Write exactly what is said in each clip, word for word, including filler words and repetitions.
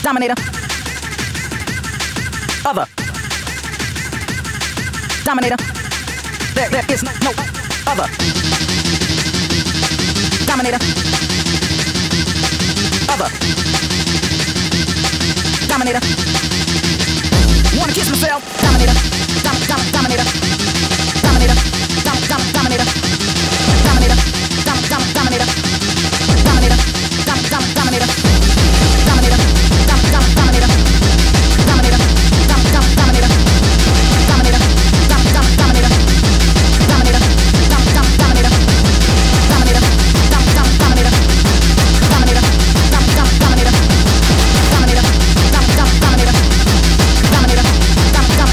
Dominator. Other. Dominator. There, there is no, no other. Dominator. Other. Dominator. Wanna kiss myself? Dominator. Dom, dom, dominator. Dominator. Dom, dom, dominator. Dominator. Dom, dom, dominator. Dominator. Dom, dom, dominator. Dominator. Dom, dom, dominator. Dominator. Dom, dom, dominator. Dominator. Dom, dom, dominator. Dominator. Dom, dom, dominator. Dominator. Dom, dom, dominator. Dominator. Dom, dom, dominator. Dominator. Dom, dom, dominator. Dominator. Dom, dom.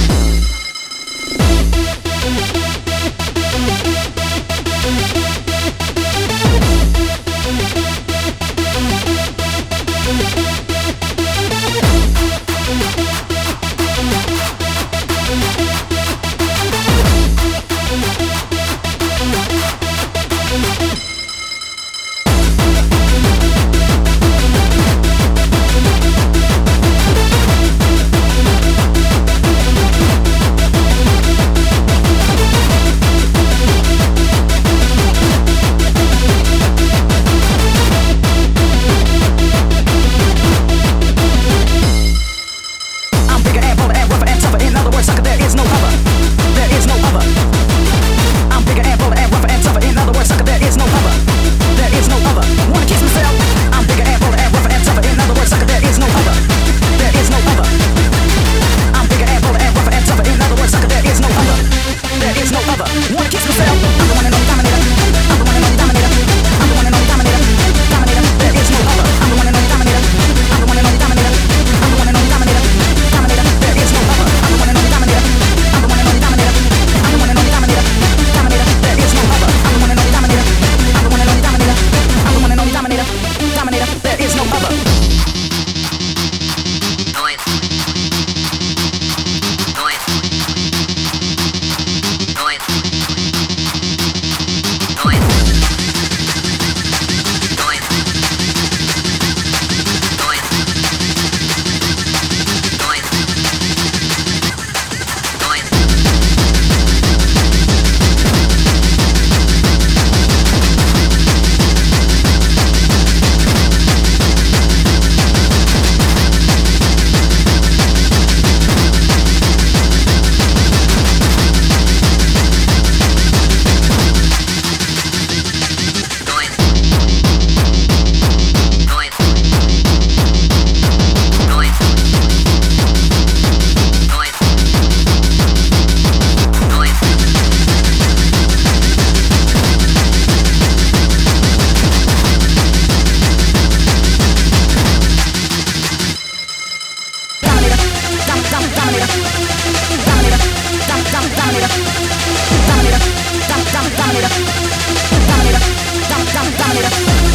Dominator. Dominator. Dominator. Dominator. Dominator.